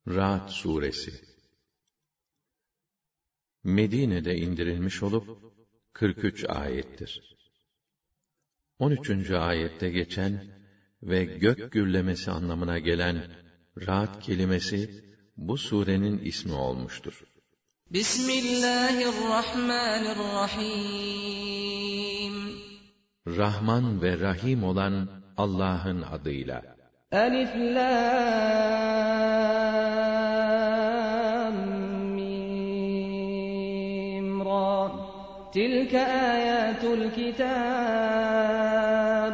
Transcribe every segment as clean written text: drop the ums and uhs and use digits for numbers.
Ra'd suresi Medine'de indirilmiş olup 43 ayettir. 13. ayette geçen ve gök gürlemesi anlamına gelen Ra'd kelimesi bu surenin ismi olmuştur. Bismillahirrahmanirrahim. Rahman ve Rahim olan Allah'ın adıyla. Elif Lam Mim Ra. Tilke ayatul kitab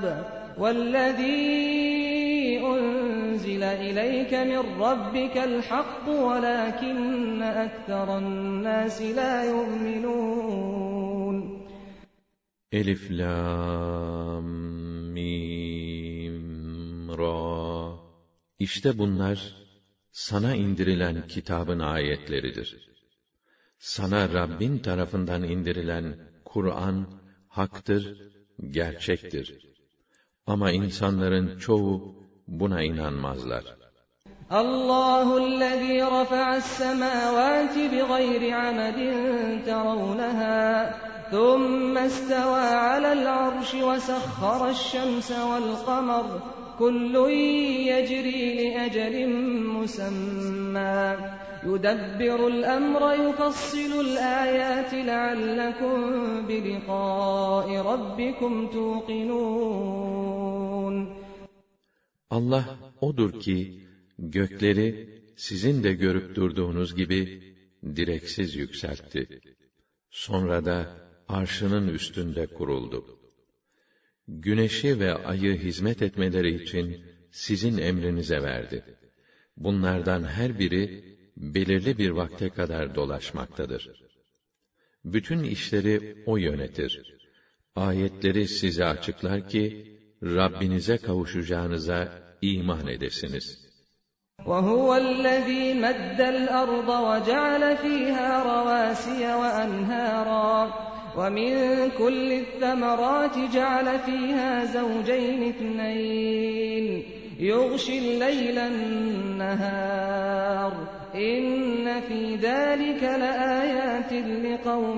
vellezî unzile ileyke min rabbikel hakk velâkinne ektheren nâsi lâ yu'minûn. Elif Lam Mim Ra. İşte bunlar sana indirilen kitabın ayetleridir. Sana Rabbin tarafından indirilen Kur'an haktır, gerçektir. Ama insanların çoğu buna inanmazlar. Allahu'llezî rafa'as-semâvâti bighayri amedin teravneha, thumma istevâ alel arşi ve sahharaş-şemse vel-qamar, kullun yecrî li ecelin musemmâ, yudebbiru'l emre yufassilu'l âyâti leallekum biliqâ'i rabbikum tuqinûn. Allah odur ki gökleri sizin de görüp durduğunuz gibi direksiz yükseltti. Sonra da arşının üstünde kuruldu. Güneşi ve ayı hizmet etmeleri için sizin emrinize verdi. Bunlardan her biri belirli bir vakte kadar dolaşmaktadır. Bütün işleri O yönetir. Ayetleri size açıklar ki Rabbinize kavuşacağınıza iman edesiniz. وَهُوَ الَّذ۪ي مَدَّ الْأَرْضَ وَجَعَلَ ف۪يهَا رَوَاسِيَ وَأَنْهَارًا وَمِنْ كُلِّ الثَّمَرَاتِ جَعَلَ ف۪يهَا زَوْجَيْنِ اثْنَيْنِ يُغْشِي اللَّيْلَ النَّهَارَ اِنَّ ف۪ي ذَٰلِكَ لَآيَاتٍ لِقَوْمٍ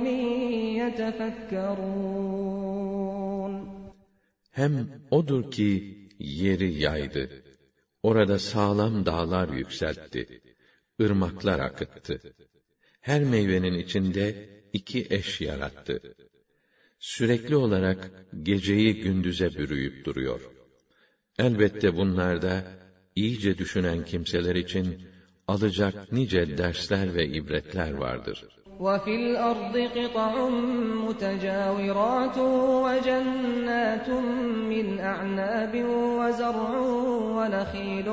يَتَفَكَّرُونَ. Hem odur ki yeri yaydı. Orada sağlam dağlar yükseltti. Irmaklar akıttı. Her meyvenin içinde iki eş yarattı. Sürekli olarak geceyi gündüze bürüyüp duruyor. Elbette bunlarda iyice düşünen kimseler için alacak nice dersler ve ibretler vardır. وَفِي الْأَرْضِ قِطَعٌ مُتَجَاوِرَاتٌ وَجَنَّاتٌ مِّنْ أَعْنَابٍ وَزَرْعٌ وَنَخِيلٌ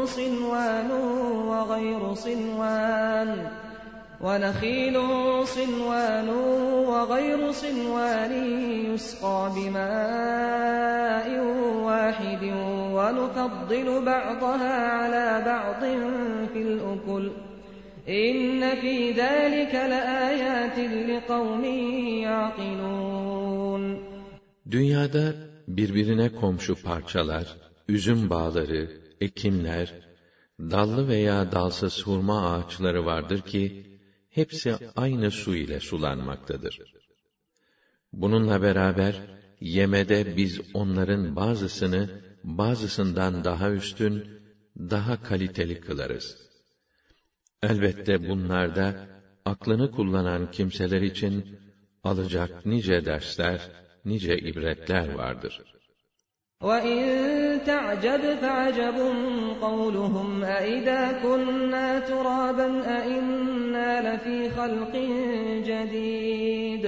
صِنْوَانٌ وَغَيْرُ صِنْوَانٍ يُسْقَىٰ بِمَاءٍ وَاحِدٍ وَنُفَضِّلُ بَعْضَهَا عَلَىٰ بَعْضٍ فِي الْأُكُلِ İnne fî zâlike leâyâtin liqavmin ya'qilûn. Dünyada birbirine komşu parçalar, üzüm bağları, ekinler, dallı veya dalsız hurma ağaçları vardır ki, hepsi aynı su ile sulanmaktadır. Bununla beraber, yemede biz onların bazısını, bazısından daha üstün, daha kaliteli kılarız. Elbette bunlarda, aklını kullanan kimseler için, alacak nice dersler, nice ibretler vardır. وَاِنْ تَعْجَبْ فَعَجَبٌ قَوْلُهُمْ اَاِذَا كُنَّا تُرَابًا اَاِنَّا لَف۪ي خَلْقٍ جَد۪يدٍ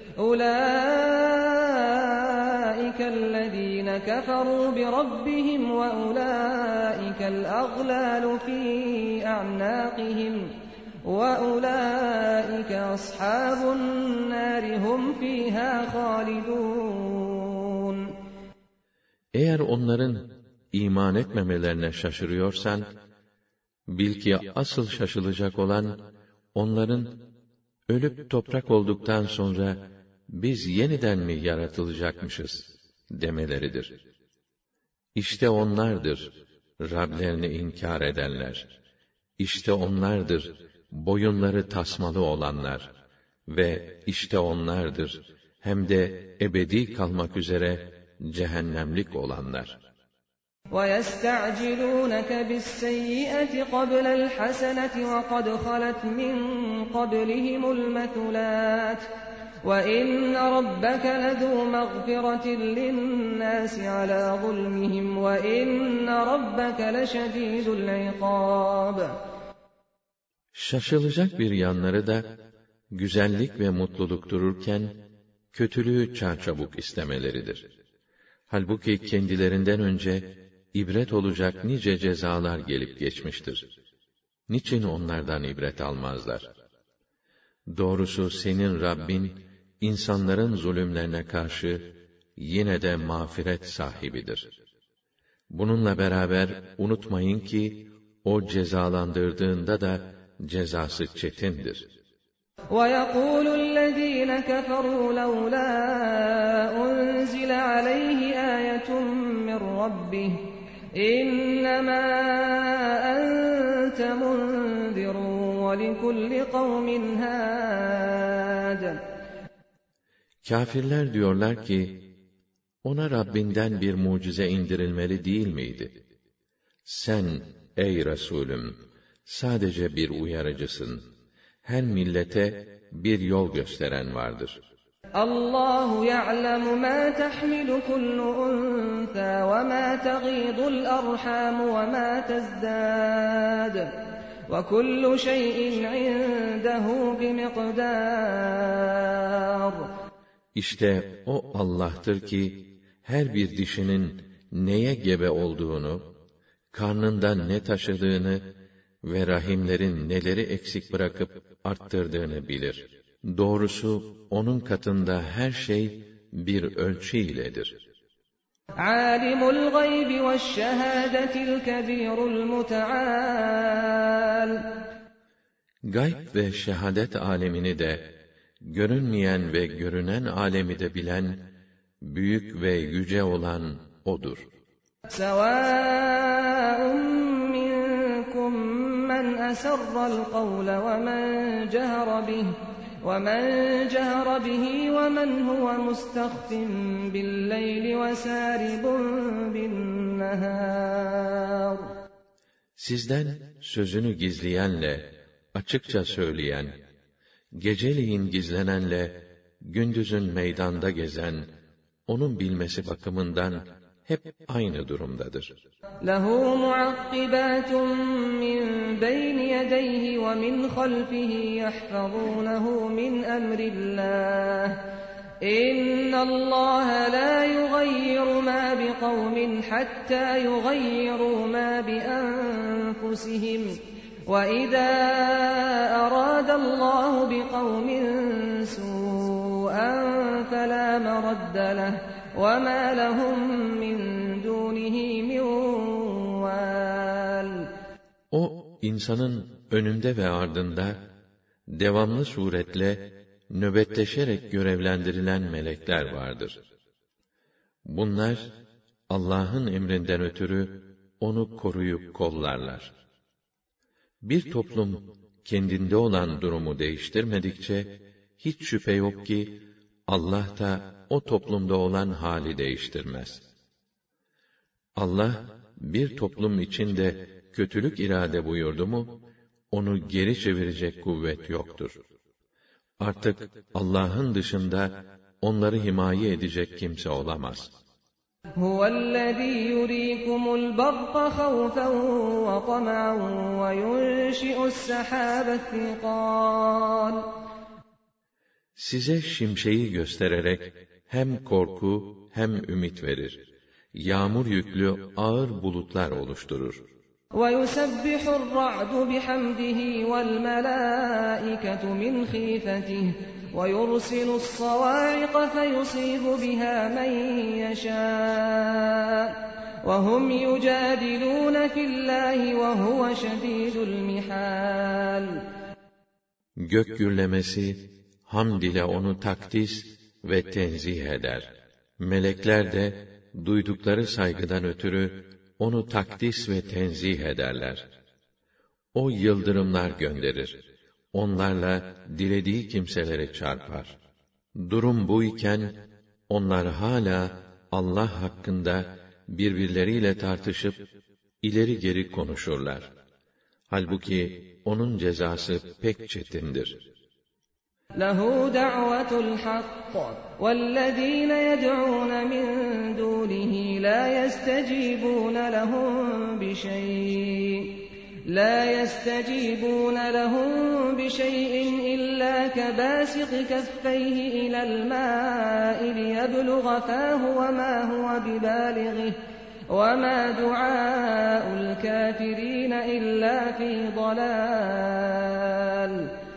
اُولَٰئِكَ الَّذ۪ينَ كَفَرُوا بِرَبِّهِمْ وَاُولَٰئِكَ الْأَغْلَالُ ف۪ي أَعْنَاقِهِمْ وَاُولَٰئِكَ أَصْحَابُ النَّارِ هُمْ ف۪يهَا خَالِدُونَ. Eğer onların iman etmemelerine şaşırıyorsan, bil ki asıl şaşılacak olan, onların ölüp toprak olduktan sonra, biz yeniden mi yaratılacakmışız demeleridir. İşte onlardır Rablerini inkar edenler. İşte onlardır, boyunları tasmalı olanlar ve işte onlardır, hem de ebedi kalmak üzere cehennemlik olanlar. وَيَسْتَعْجِلُونَكَ بِالسَّيِّئَةِ قَبْلَ الْحَسَنَةِ وَقَدْ خَلَتْ مِن قَبْلِهِمُ الْمَثُلَاتُ وَإِنَّ رَبَّكَ لَذُو مَغْفِرَةٍ لِّلنَّاسِ عَلَىٰ ظُلْمِهِمْ وَإِنَّ رَبَّكَ لَشَدِيدُ الْعِقَابِ. Şaşılacak bir yanları da, güzellik ve mutluluk dururken, kötülüğü çarçabuk istemeleridir. Halbuki kendilerinden önce, ibret olacak nice cezalar gelip geçmiştir. Niçin onlardan ibret almazlar? Doğrusu senin Rabbin, insanların zulümlerine karşı, yine de mağfiret sahibidir. Bununla beraber, unutmayın ki, o cezalandırdığında da, cezası çetindir. وَيَقُولُ الَّذ۪ينَ كَفَرُوا لَوْلَا أُنْزِلَ عَلَيْهِ آيَةٌ مِّن رَّبِّهِ إِنَّمَا أَنْتَ مُنذِرٌ وَلِكُلِّ قَوْمٍ هَادٍ. Kâfirler diyorlar ki, ona Rabbinden bir mucize indirilmeli değil miydi? Sen, ey Resulüm, sadece bir uyarıcısın. Her millete bir yol gösteren vardır. Allahu ya'lemu ma tahmilu kullu untha ve ma tagidul arham ve ma tazdad. Ve kullu şeyin indehu bimiqdar. İşte o Allah'tır ki her bir dişinin neye gebe olduğunu, karnından ne taşıdığını ve rahimlerin neleri eksik bırakıp arttırdığını bilir. Doğrusu onun katında her şey bir ölçü iledir. Alimul gaybi veşşehâdetil kebîrul muteâl. Gayb ve şehadet alemini de, görünmeyen ve görünen alemi de bilen, büyük ve yüce olan O'dur. Sevâun minkum men eserra'l kavle ve men cehre bihi ve men huve mustahfin billeyli ve sâribun binnehâr. Sizden sözünü gizleyenle, açıkça söyleyen, geceleyin gizlenenle, gündüzün meydanda gezen, onun bilmesi bakımından hep aynı durumdadır. Lehu muakkibatun min beyni yedeyhi ve min halfihi yahfazunehu min emrillah. İnnallâhe lâ yugayyiru mâ biqavmin hattâ yugayyiru mâ bi enfusihim. وَإِذَا أَرَادَ اللّٰهُ بِقَوْمٍ سُوءًا فَلَا مَرَدَّ لَهُ وَمَا لَهُم مِّن دُونِهِ مِن وَالٍ. O, insanın önünde ve ardında, devamlı suretle, nöbetleşerek görevlendirilen melekler vardır. Bunlar, Allah'ın emrinden ötürü, onu koruyup kollarlar. Bir toplum, kendinde olan durumu değiştirmedikçe, hiç şüphe yok ki, Allah da o toplumda olan hali değiştirmez. Allah, bir toplum içinde kötülük irade buyurdu mu, onu geri çevirecek kuvvet yoktur. Artık Allah'ın dışında, onları himaye edecek kimse olamaz. هُوَ الَّذ۪ي يُر۪يكُمُ الْبَرْقَ خَوْفًا وَطَمَعًا وَيُنْشِئُ السَّحَابَ الثِّقَالَ. Size şimşeği göstererek hem korku hem ümit verir. Yağmur yüklü ağır bulutlar oluşturur. وَيُسَبِّحُ الرَّعْدُ بِحَمْدِهِ وَالْمَلَائِكَةُ مِنْ خِيفَتِهِ وَيُرْسِلُ الصَّوَاعِقَ فَيُصِيبُ بِهَا مَن يَشَاءُ وَهُمْ يُجَادِلُونَ فِي اللّٰهِ وَهُوَ شَد۪يدُ الْمِحَالِ. Gök gürlemesi, hamd ile onu takdis ve tenzih eder. Melekler de, duydukları saygıdan ötürü, onu takdis ve tenzih ederler. O yıldırımlar gönderir. Onlarla dilediği kimseleri çarpar. Durum bu iken, onlar hala Allah hakkında birbirleriyle tartışıp, ileri geri konuşurlar. Halbuki onun cezası pek çetindir. لَهُ دَعْوَةُ الْحَقِّ وَالَّذ۪ينَ يَدْعُونَ مِنْ دُونِهِ لَا يَسْتَجِيبُونَ لَهُمْ بِشَيْءٍ إِلَّا كَبَاسِطِ كَفَّيْهِ إِلَى الْمَاءِ لِيَبْلُغَ فَاهُ وَمَا هُوَ بِبَالِغِهِ وَمَا دُعَاءُ الْكَافِرِينَ إِلَّا فِي ضَلَالٍ.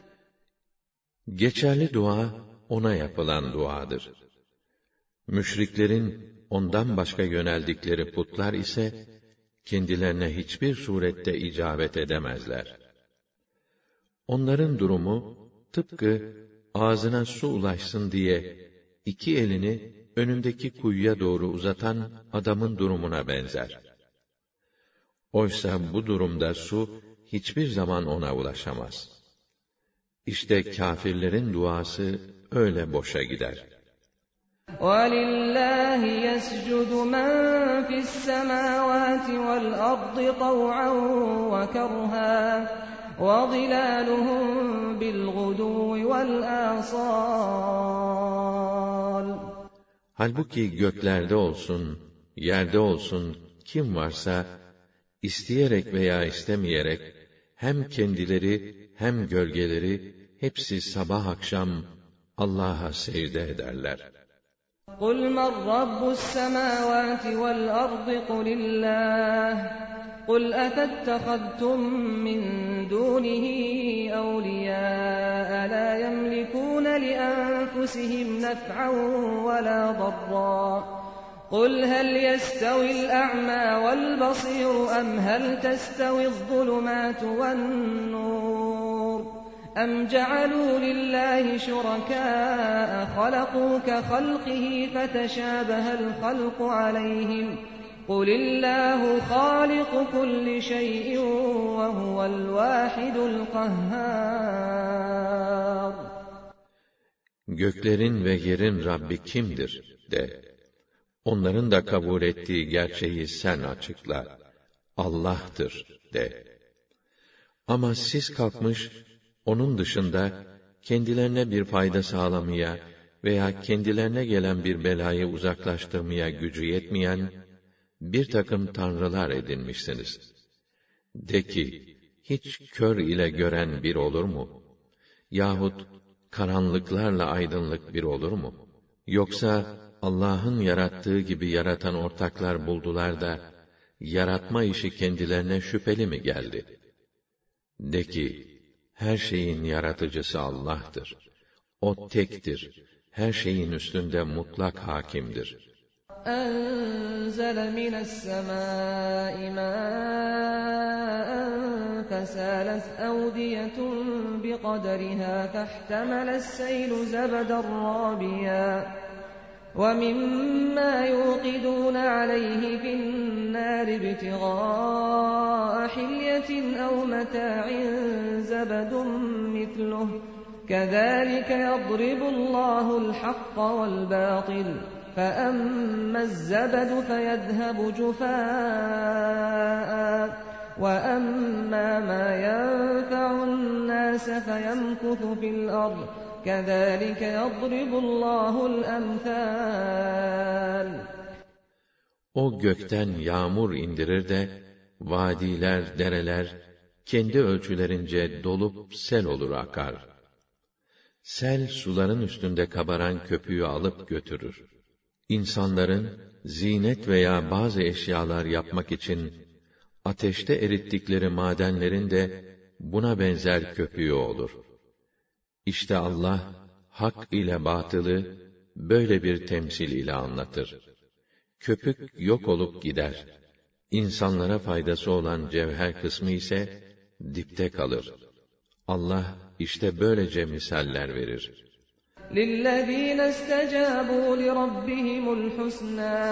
Geçerli dua, ona yapılan duadır. Müşriklerin ondan başka yöneldikleri putlar ise, kendilerine hiçbir surette icabet edemezler. Onların durumu, tıpkı ağzına su ulaşsın diye, iki elini önündeki kuyuya doğru uzatan adamın durumuna benzer. Oysa bu durumda su, hiçbir zaman ona ulaşamaz. İşte kâfirlerin duası öyle boşa gider. وَلِلَّهِ يَسْجُدُ مَنْ فِي السَّمَاوَاتِ وَالْأَرْضِ طَوْعًا وَكَرْهًا وَظِلَالُهُمْ بِالْغُدُوِّ وَالْآصَالِ. Halbuki göklerde olsun, yerde olsun kim varsa, isteyerek veya istemeyerek, hem kendileri hem gölgeleri, hepsi sabah akşam Allah'a secde ederler. قُلْ مَنْ رَبُّ السَّمَاوَاتِ وَالْأَرْضِ قُلِ اللّٰهُ قُلْ أَفَاتَّخَذْتُمْ مِنْ دُونِهِ أَوْلِيَاءَ لَا يَمْلِكُونَ لِأَنفُسِهِمْ نَفْعًا وَلَا ضَرًّا قُلْ هَلْ يَسْتَوِي الْأَعْمَى وَالْبَصِيرُ أَمْ هَلْ تَسْتَوِي الظُّلُمَاتُ وَالنُّورُ أَمْ جَعَلُوا لِلَّهِ شُرَكَاءَ خَلَقُوا كَخَلْقِهِ فَتَشَابَهَ الْخَلْقُ عَلَيْهِمْ قُلِ اللّٰهُ خَالِقُ كُلِّ شَيْءٍ وَهُوَ الْوَاحِدُ الْقَهَّارُ. Göklerin ve yerin Rabbi kimdir de, onların da kabul ettiği gerçeği sen açıkla. Allah'tır de. Ama siz kalkmış, onun dışında kendilerine bir fayda sağlamaya veya kendilerine gelen bir belayı uzaklaştırmaya gücü yetmeyen bir takım tanrılar edinmişsiniz. De ki, hiç kör ile gören bir olur mu? Yahut karanlıklarla aydınlık bir olur mu? Yoksa Allah'ın yarattığı gibi yaratan ortaklar buldular da, yaratma işi kendilerine şüpheli mi geldi? De ki, her şeyin yaratıcısı Allah'tır. O tektir, her şeyin üstünde mutlak hakimdir. أَنزَلَ مِنَ السَّمَاءِ مَاءً فَسَالَتْ أَوْدِيَةٌ بِقَدَرِهَا فَاحْتَمَلَ السَّيْلُ زَبَدًا رَّابِيًا وَمِمَّا يُوقِدُونَ عَلَيْهِ فِي النَّارِ ابْتِغَاءَ حِلْيَةٍ أَوْ مَتَاعٍ زَبَدٌ مِّثْلُهُ كَذَٰلِكَ يَضْرِبُ اللّٰهُ الْحَقَّ وَالْبَاطِلَ فَأَمَّا الزَّبَدُ فَيَذْهَبُ جُفَاءً وَأَمَّا مَا يَنفَعُ النَّاسَ فَيَمْكُثُ فِي الْأَرْضِ كَذَٰلِكَ يَضْرِبُ اللّٰهُ الْأَمْثَالَ. O gökten yağmur indirir de, vadiler, dereler, kendi ölçülerince dolup sel olur akar. Sel, suların üstünde kabaran köpüğü alıp götürür. İnsanların, zinet veya bazı eşyalar yapmak için, ateşte erittikleri madenlerin de, buna benzer köpüğü olur. İşte Allah, hak ile batılı, böyle bir temsil ile anlatır. Köpük yok olup gider. İnsanlara faydası olan cevher kısmı ise, dipte kalır. Allah, işte böylece misaller verir. لِلَّذ۪ينَ اسْتَجَابُوا لِرَبِّهِمُ الْحُسْنَى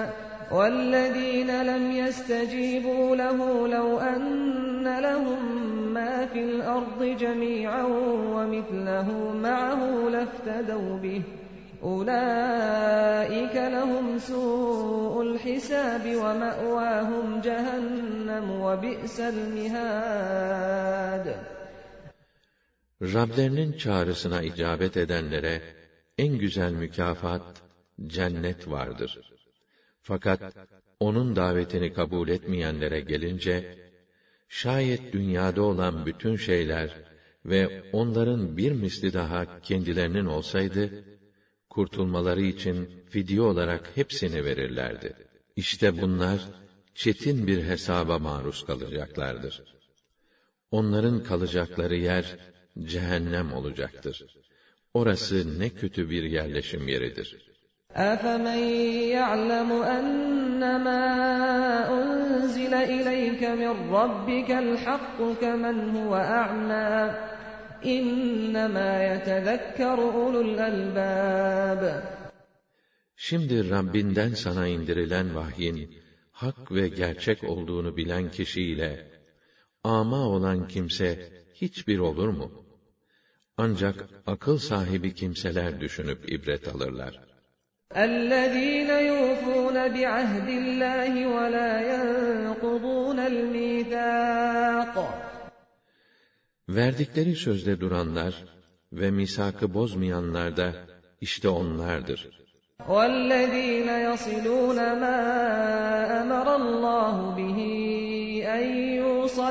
وَالَّذ۪ينَ لَمْ يَسْتَجِيبُوا لَهُ لَوْ أَنَّ لَهُمْ مَا فِي الْأَرْضِ جَمِيعًا وَمِثْلَهُ مَعَهُ لَافْتَدَوْا بِهِ أُولَٰئِكَ لَهُمْ سُوءُ الْحِسَابِ وَمَأْوَاهُمْ جَهَنَّمُ وَبِئْسَ الْمِهَادُ. Rablerinin çağrısına icabet edenlere en güzel mükafat cennet vardır. Fakat onun davetini kabul etmeyenlere gelince, şayet dünyada olan bütün şeyler ve onların bir misli daha kendilerinin olsaydı, kurtulmaları için fidye olarak hepsini verirlerdi. İşte bunlar çetin bir hesaba maruz kalacaklardır. Onların kalacakları yer cehennem olacaktır. Orası ne kötü bir yerleşim yeridir. أَفَمَنْ يَعْلَمُ أَنَّمَا أُنْزِلَ إِلَيْكَ مِنْ رَبِّكَ الْحَقُّ كَمَنْ هُوَ أَعْمَى إِنَّمَا يَتَذَكَّرُ أُولُو الْأَلْبَابِ. Şimdi Rabbinden sana indirilen vahyin hak ve gerçek olduğunu bilen kişiyle âmâ olan kimse hiçbir olur mu? Ancak akıl sahibi kimseler düşünüp ibret alırlar. اَلَّذ۪ينَ يُوفُونَ بِعَهْدِ اللّٰهِ وَلَا يَنْقُضُونَ الْمِيثَاقَ. Verdikleri sözde duranlar ve misakı bozmayanlar da işte onlardır. وَالَّذ۪ينَ يَصِلُونَ مَا أَمَرَ اللّٰهُ بِهِ أَنْ يُوصَلَ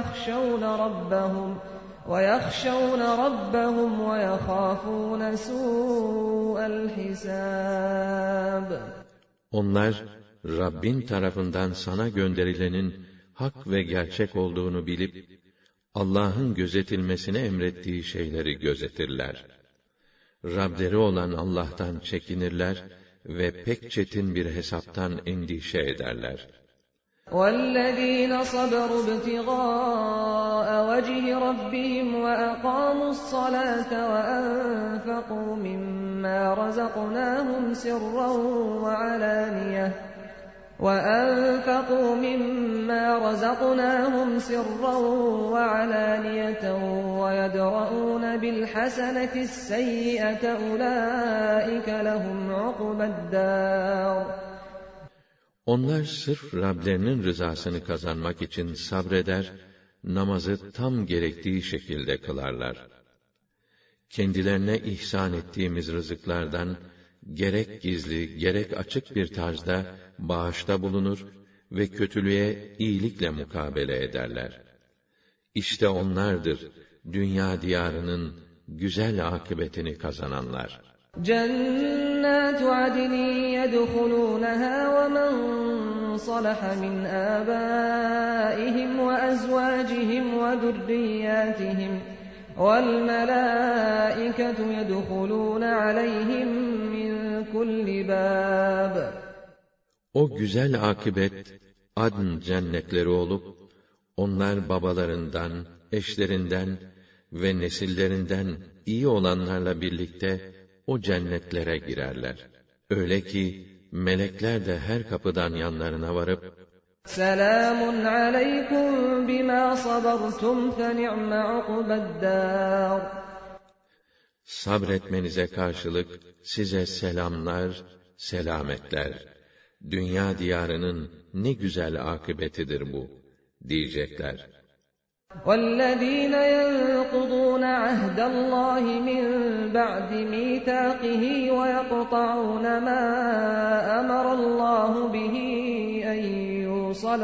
وَيَخْشَوْنَ رَبَّهُمْ وَيَخَافُونَ سُوءَ الْحِسَابِ. Onlar, Rabbin tarafından sana gönderilenin hak ve gerçek olduğunu bilip, Allah'ın gözetilmesini emrettiği şeyleri gözetirler. Rableri olan Allah'tan çekinirler ve pek çetin bir hesaptan endişe ederler. وَالَّذ۪ينَ صَبَرُوا ابْتِغَاءَ وَجْهِ رَبِّهِمْ وَأَقَامُوا الصَّلَاةَ وَأَنفَقُوا مِمَّا رَزَقْنَاهُمْ سِرًّا وَعَلَانِيَةً وَيَدْرَءُونَ بِالْحَسَنَةِ السَّيِّئَةَ أُولَٰئِكَ لَهُمْ عُقْبَى الدَّارِ. Onlar sırf Rablerinin rızasını kazanmak için sabreder, namazı tam gerektiği şekilde kılarlar. Kendilerine ihsan ettiğimiz rızıklardan, gerek gizli, gerek açık bir tarzda bağışta bulunur ve kötülüğe iyilikle mukabele ederler. İşte onlardır, dünya diyarının güzel akıbetini kazananlar. جَنَّاتُ عَدْنٍ يَدْخُلُونَهَا وَمَنْ صَلَحَ مِنْ آبَائِهِمْ وَأَزْوَاجِهِمْ وَذُرِّيَّاتِهِمْ وَالْمَلَائِكَةُ يَدْخُلُونَ عَلَيْهِمْ مِنْ كُلِّ بَابٍ. O güzel akıbet, adn cennetleri olup, onlar babalarından, eşlerinden ve nesillerinden iyi olanlarla birlikte o cennetlere girerler. Öyle ki, melekler de her kapıdan yanlarına varıp, سَلَامٌ عَلَيْكُمْ بِمَا صَبَرْتُمْ فَنِعْمَ عُقْبَى الدَّارِ. Sabretmenize karşılık size selamlar, selametler. Dünya diyarının ne güzel akıbetidir bu, diyecekler. وَالَّذ۪ينَ يَنْقُضُونَ عَهْدَ اللّٰهِ مِنْ بَعْدِ مِيثَاقِهِ وَيَقْطَعُونَ مَا أَمَرَ اللّٰهُ بِهِ أَنْ يُوصَلَ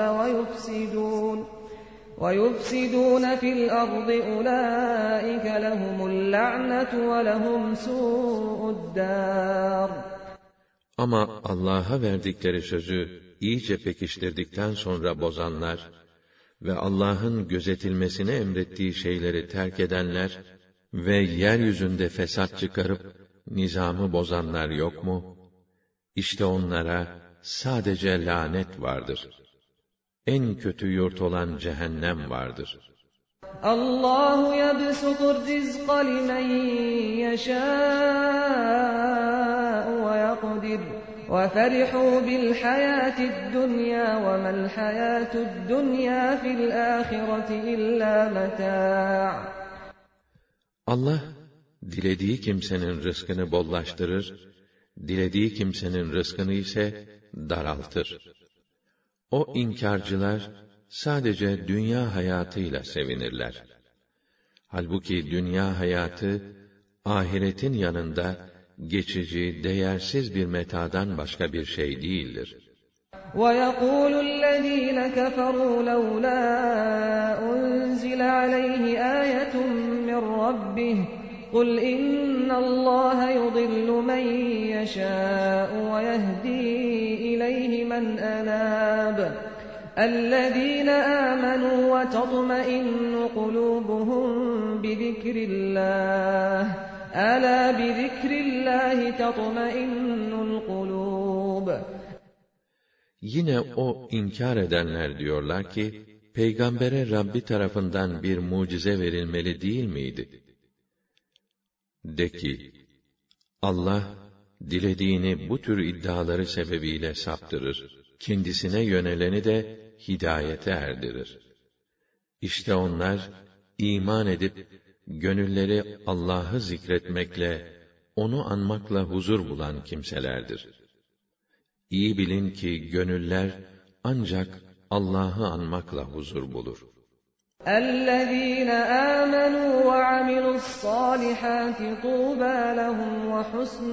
وَيُفْسِدُونَ فِي الْأَرْضِ أُولَٰئِكَ لَهُمُ اللَّعْنَةُ وَلَهُمْ سُوءُ الدَّارِ. Ama Allah'a verdikleri sözü iyice pekiştirdikten sonra bozanlar ve Allah'ın gözetilmesini emrettiği şeyleri terk edenler ve yeryüzünde fesat çıkarıp nizamı bozanlar yok mu? İşte onlara sadece lanet vardır. En kötü yurt olan cehennem vardır. Allahu yebsutur rizqa limen yeşâ'u ve yakdir وَفَرِحُوا بِالْحَيَاةِ الدُّنْيَا وَمَا الْحَيَاةُ الدُّنْيَا فِي الْآخِرَةِ إِلَّا مَتَاعٌ. Allah, dilediği kimsenin rızkını bollaştırır, dilediği kimsenin rızkını ise daraltır. O inkârcılar, sadece dünya hayatıyla sevinirler. Halbuki dünya hayatı, ahiretin yanında, geçici, değersiz bir metadan başka bir şey değildir. وَيَقُولُ الَّذ۪ينَ كَفَرُوا لَوْلَا أُنْزِلَ عَلَيْهِ آيَةٌ مِّنْ رَبِّهِ قُلْ إِنَّ اللّٰهَ يُضِلُّ مَنْ يَشَاءُ وَيَهْدِي إِلَيْهِ مَنْ أَنَابَ الَّذ۪ينَ آمَنُوا وَتَطْمَئِنُّ قُلُوبُهُمْ بِذِكْرِ اللّٰهِ أَلَا بِذِكْرِ اللّٰهِ تَطْمَئِنُّ الْقُلُوبُ. Yine o inkar edenler diyorlar ki, peygambere Rabbi tarafından bir mucize verilmeli değil miydi? De ki, Allah, dilediğini bu tür iddiaları sebebiyle saptırır, kendisine yöneleni de hidayete erdirir. İşte onlar, iman edip, gönülleri Allah'ı zikretmekle, onu anmakla huzur bulan kimselerdir. İyi bilin ki gönüller ancak Allah'ı anmakla huzur bulur. اَلَّذ۪ينَ آمَنُوا وَعَمِلُوا الصَّالِحَاتِ طُوبَى لَهُمْ وَحُسْنُ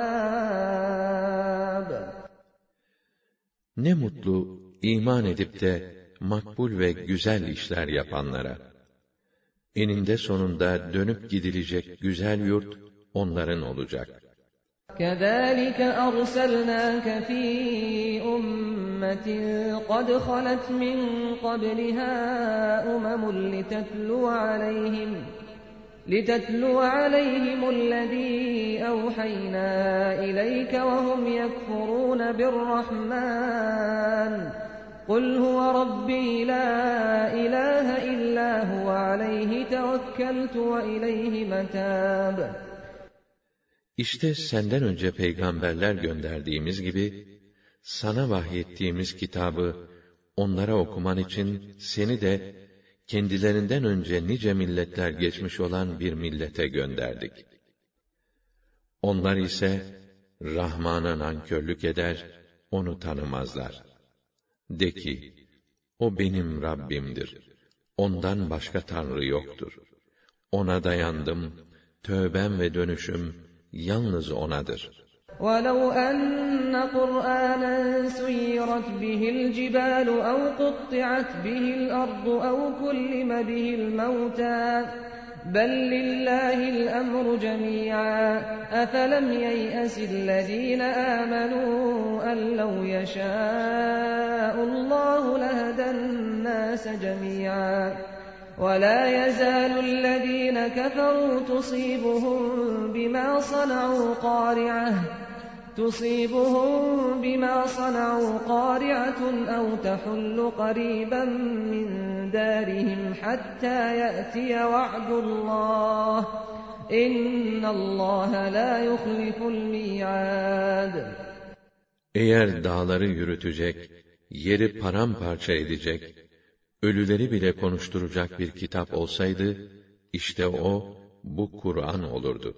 مَآبٍ. Ne mutlu iman edip de makbul ve güzel işler yapanlara. Eninde sonunda dönüp gidilecek güzel yurt onların olacak. كَذَٰلِكَ أَرْسَلْنَاكَ فِي أُمَّةٍ قَدْ خَلَتْ مِنْ قَبْلِهَا أُمَمٌ لِتَتْلُوَ عَلَيْهِمُ الَّذ۪ي أَوْحَيْنَا إِلَيْكَ وَهُمْ يَكْفُرُونَ بِالرَّحْمَنِ قُلْ هُوَ رَبِّي لَا إِلَٰهَ إِلَّا هُوَ عَلَيْهِ تَوَكَّلْتُ وَإِلَيْهِ مَتَابِ. İşte senden önce peygamberler gönderdiğimiz gibi, sana vahyettiğimiz kitabı onlara okuman için seni de kendilerinden önce nice milletler geçmiş olan bir millete gönderdik. Onlar ise Rahman'a nankörlük eder, onu tanımazlar. De ki, o benim Rabbimdir. Ondan başka Tanrı yoktur. Ona dayandım, tövbem ve dönüşüm yalnız O'nadır. وَلَوْ أَنَّ قُرْآنًا سُيِّرَتْ بِهِ الْجِبَالُ أَوْ قُطِّعَتْ بِهِ الْأَرْضُ أَوْ كُلِّمَ بِهِ الْمَوْتَى بَل لِّلَّهِ الْأَمْرُ جَمِيعًا أَفَلَمْ يَيْأَسِ الَّذِينَ آمَنُوا أَن لَّوْ يَشَاءُ اللَّهُ لَهَدَى النَّاسَ جَمِيعًا وَلَا يَزَالُ الَّذِينَ كَفَرُوا تُصِيبُهُم بِمَا صَنَعُوا قَارِعَةٌ أَوْ تَحُلُّ قَرِيبًا مِّن دَارِهِمْ حَتَّى يَأْتِيَ وَعْدُ اللّٰهِ إِنَّ اللّٰهَ لَا يُخْلِفُ الْمِيعَادَ. Eğer dağları yürütecek, yeri paramparça edecek, ölüleri bile konuşturacak bir kitap olsaydı, işte o, bu Kur'an olurdu.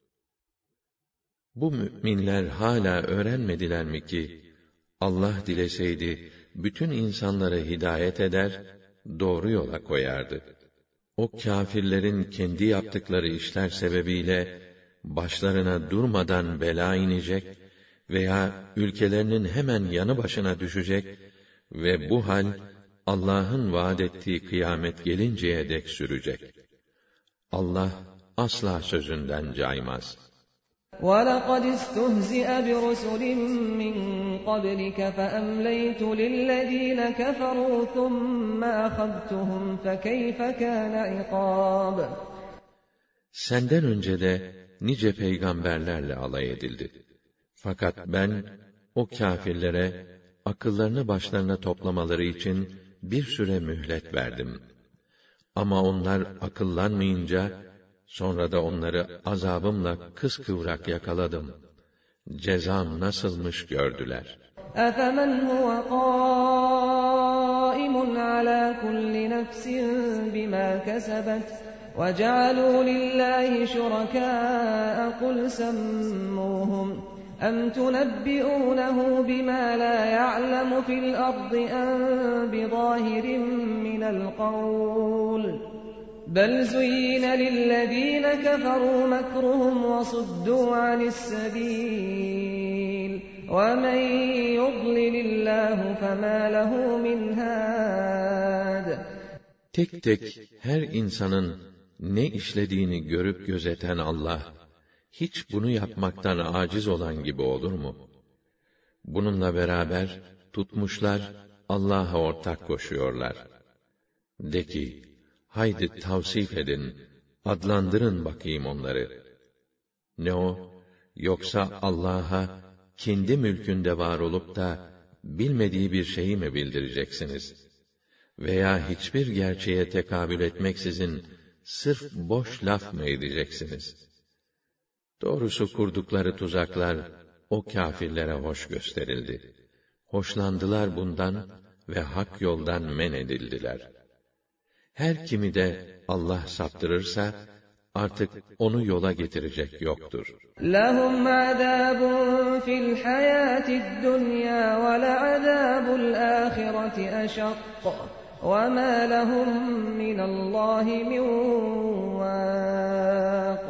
Bu müminler hala öğrenmediler mi ki, Allah dileseydi, bütün insanları hidayet eder, doğru yola koyardı. O kâfirlerin kendi yaptıkları işler sebebiyle, başlarına durmadan bela inecek veya ülkelerinin hemen yanı başına düşecek ve bu hal, Allah'ın vaad ettiği kıyamet gelinceye dek sürecek. Allah asla sözünden caymaz. وَلَقَدِ اسْتُهْزِئَ بِرُسُلٍ مِّن قَبْلِكَ فَأَمْلَيْتُ لِلَّذ۪ينَ كَفَرُوا ثُمَّ أَخَذْتُهُمْ فَكَيْفَ كَانَ عِقَابِ. Senden önce de nice peygamberlerle alay edildi. Fakat ben o kâfirlere akıllarını başlarına toplamaları için bir süre mühlet verdim. Ama onlar akıllanmayınca, sonra da onları azabımla kıskıvrak yakaladım. cezam nasılmış gördüler. أَفَمَنْ هُوَ قَائِمٌ عَلَى كُلِّ نَفْسٍ بِمَا كَسَبَتْ وَجَعَلُوا لِلَّهِ شُرَكَاءَ قُلْ سَمُّوهُمْ أَمْ تُنَبِّئُونَهُ بِمَا لَا يَعْلَمُ فِي الْأَرْضِ أَمْ بِظَاهِرٍ مِّنَ الْقَوْلِ بَلْ زُيِّنَ لِلَّذِينَ كَفَرُوا مَكْرُهُمْ وَصُدُّوا عَنِ السَّبِيلِ وَمَنْ يُضْلِلِ اللّٰهُ فَمَا لَهُ مِنْ هَادٍ. Tek tek her insanın ne işlediğini görüp gözeten Allah, hiç bunu yapmaktan aciz olan gibi olur mu? Bununla beraber tutmuşlar, Allah'a ortak koşuyorlar. De ki, haydi tavsif edin, adlandırın bakayım onları. Ne o? Yoksa Allah'a kendi mülkünde var olup da bilmediği bir şeyi mi bildireceksiniz? Veya hiçbir gerçeğe tekabül etmeksizin sırf boş laf mı edeceksiniz? Doğrusu kurdukları tuzaklar o kâfirlere hoş gösterildi. Hoşlandılar bundan ve hak yoldan men edildiler. Her kimi de Allah saptırırsa artık onu yola getirecek yoktur. لَهُمْ عَذَابٌ فِي الْحَيَاةِ الدُّنْيَا وَلَعَذَابُ الْآخِرَةِ أَشَقُّ وَمَا لَهُمْ مِنَ اللّٰهِ مِنْ وَاقٍ.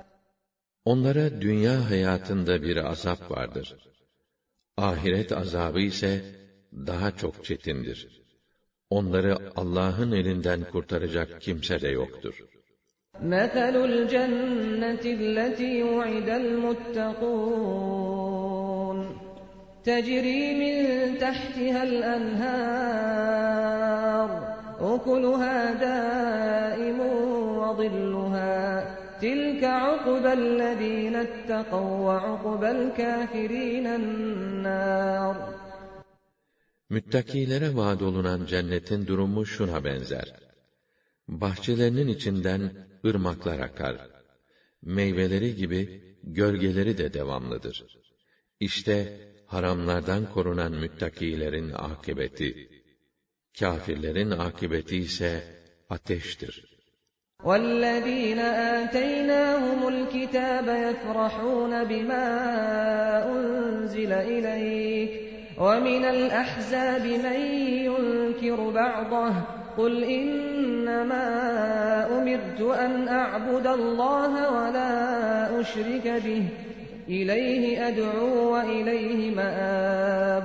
Onlara dünya hayatında bir azap vardır. Ahiret azabı ise daha çok çetindir. Onları Allah'ın elinden kurtaracak kimse de yoktur. مَثَلُ الْجَنَّةِ الَّتِي وُعِدَ الْمُتَّقُونَ تَجْرِي مِنْ تَحْتِهَا الْأَنْهَارُ أُكُلُهَا دَائِمٌ وَظِلُّهَا تِلْكَ عُقْبَى الَّذِينَ اتَّقَوْا وَعُقْبَى الْكَافِرِينَ النَّارُ. Müttakilere vaad olunan cennetin durumu şuna benzer. Bahçelerinin içinden ırmaklar akar. Meyveleri gibi gölgeleri de devamlıdır. İşte haramlardan korunan müttakilerin akıbeti. Kâfirlerin akıbeti ise ateştir. وَالَّذِينَ آتَيْنَاهُمُ الْكِتَابَ يَفْرَحُونَ بِمَا أُنْزِلَ إِلَيْكَ وَمِنَ الْأَحْزَابِ مَنْ يُنْكِرُ بَعْضَهُ قُلْ إِنَّمَا أُمِرْتُ أَنْ أَعْبُدَ اللّٰهَ وَلَا أُشْرِكَ بِهِ إِلَيْهِ أَدْعُو وَإِلَيْهِ مَآبِ.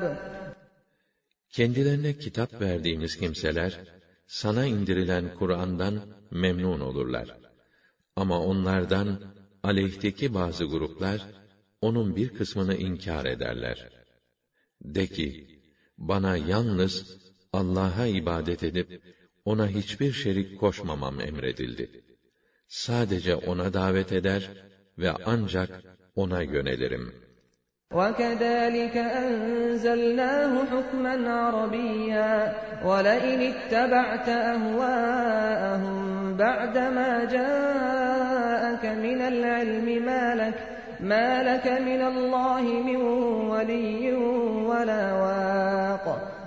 Kendilerine kitap verdiğimiz kimseler, sana indirilen Kur'an'dan memnun olurlar. Ama onlardan aleyhteki bazı gruplar, onun bir kısmını inkar ederler. De ki, bana yalnız Allah'a ibadet edip, ona hiçbir şerik koşmamam emredildi. Sadece ona davet eder ve ancak ona yönelirim. وَكَذَٰلِكَ أَنزَلْنَاهُ حُكْمًا عَرَبِيًّا وَلَئِنِ اتَّبَعْتَ أَهْوَاءَهُمْ بَعْدَمَا جَاءَكَ مِنَ الْعِلْمِ مَا لَكَ مِنَ اللّٰهِ مِنْ وَلِيٍّ وَلَا وَاقٍ.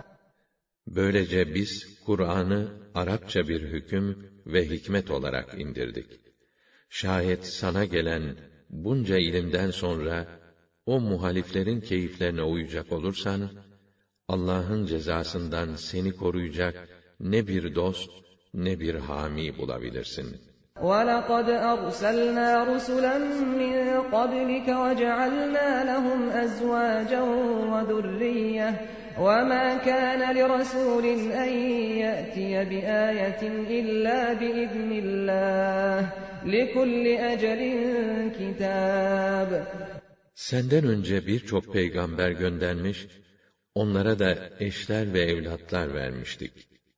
Böylece biz Kur'an'ı Arapça bir hüküm ve hikmet olarak indirdik. Şayet sana gelen bunca ilimden sonra o muhaliflerin keyiflerine uyacak olursan, Allah'ın cezasından seni koruyacak ne bir dost ne bir hami bulabilirsin. وَلَقَدْ أَرْسَلْنَا رُسُلًا مِّن قَبْلِكَ وَجَعَلْنَا لَهُمْ أَزْوَاجًا وَذُرِّيَّةً وَمَا كَانَ لِرَسُولٍ أَن يَأْتِيَ بِآيَةٍ إِلَّا بِإِذْنِ اللّٰهِ لِكُلِّ أَجَلٍ كِتَابٌ. Senden önce birçok peygamber göndermiş, onlara da eşler ve evlatlar vermiştik.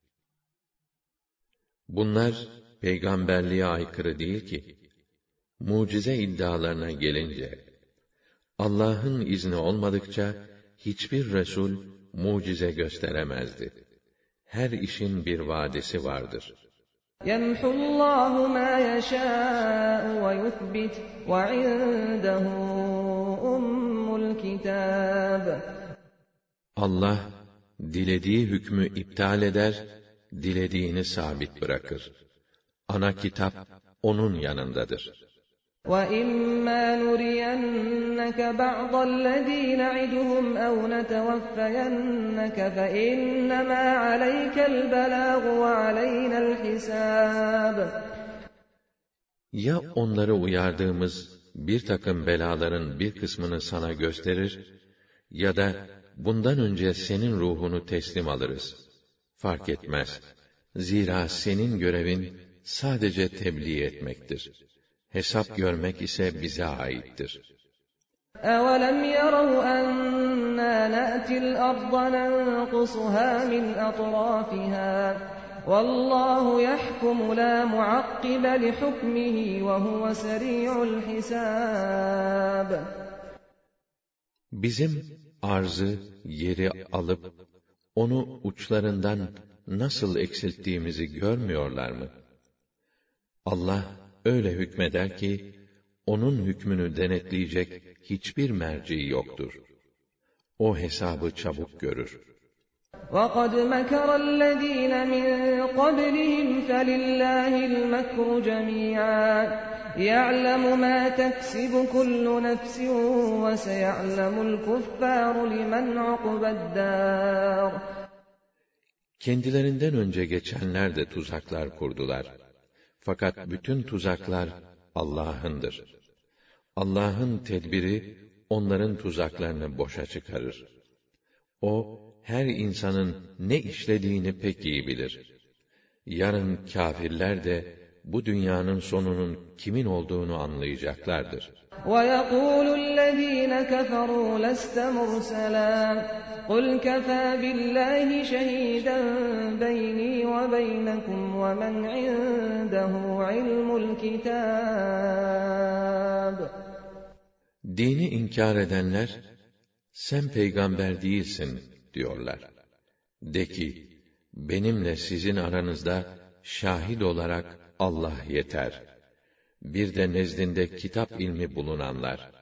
Bunlar peygamberliğe aykırı değil ki. Mucize iddialarına gelince, Allah'ın izni olmadıkça hiçbir Resul mucize gösteremezdi. Her işin bir vadesi vardır. يَمْحُ اللّٰهُ مَا يَشَاءُ وَيُثْبِتُ وَعِندَهُ أُمُّ الكتاب Allah, dilediği hükmü iptal eder, dilediğini sabit bırakır. Ana kitap, onun yanındadır. وَإِمَّا نُرِيَنَّكَ بَعْضَ الَّذ۪ي نَعِدُهُمْ اَوْ نَتَوَفَّيَنَّكَ فَاِنَّمَا عَلَيْكَ الْبَلَاغُ وَعَلَيْنَا الْحِسَابُ. Ya onları uyardığımız bir takım belaların bir kısmını sana gösterir, ya da bundan önce senin ruhunu teslim alırız. Fark etmez. Zira senin görevin sadece tebliğ etmektir. Hesap görmek ise bize aittir. أَوَلَمْ يَرَوْا أَنَّا نَأْتِي الْأَرْضَ نَنقُصُهَا مِنْ أَطْرَافِهَا وَاللّٰهُ يَحْكُمُ لَا مُعَقِّبَ لِحُكْمِهِ وَهُوَ سَرِيعُ الْحِسَابِ. Bizim arzı, yeri alıp, onu uçlarından nasıl eksilttiğimizi görmüyorlar mı? Allah öyle hükmeder ki, onun hükmünü denetleyecek hiçbir merci yoktur. O hesabı çabuk görür. وَقَدْ مَكَرَ الَّذ۪ينَ مِنْ قَبْلِهِمْ فَلِلَّهِ الْمَكْرُ جَمِيعًا يَعْلَمُ مَا تَكْسِبُ كُلُّ نَفْسٍ وَسَيَعْلَمُ الْكُفَّارُ لِمَنْ عُقْبَى الدَّارِ. Kendilerinden önce geçenler de tuzaklar kurdular. Fakat bütün tuzaklar Allah'ındır. Allah'ın tedbiri onların tuzaklarını boşa çıkarır. O, her insanın ne işlediğini pek iyi bilir. Yarın kâfirler de bu dünyanın sonunun kimin olduğunu anlayacaklardır. وَيَقُولُ الَّذ۪ينَ كَفَرُوا لَسْتَ مُرْسَلًا قُلْ كَفَى بِاللّٰهِ شَهِيدًا بَيْنِي وَبَيْنَكُمْ وَمَنْ عِندَهُ عِلْمُ الْكِتَابِ. Dini inkar edenler, sen peygamber değilsin diyorlar. De ki, benimle sizin aranızda şahit olarak Allah yeter. Bir de nezdinde kitap ilmi bulunanlar.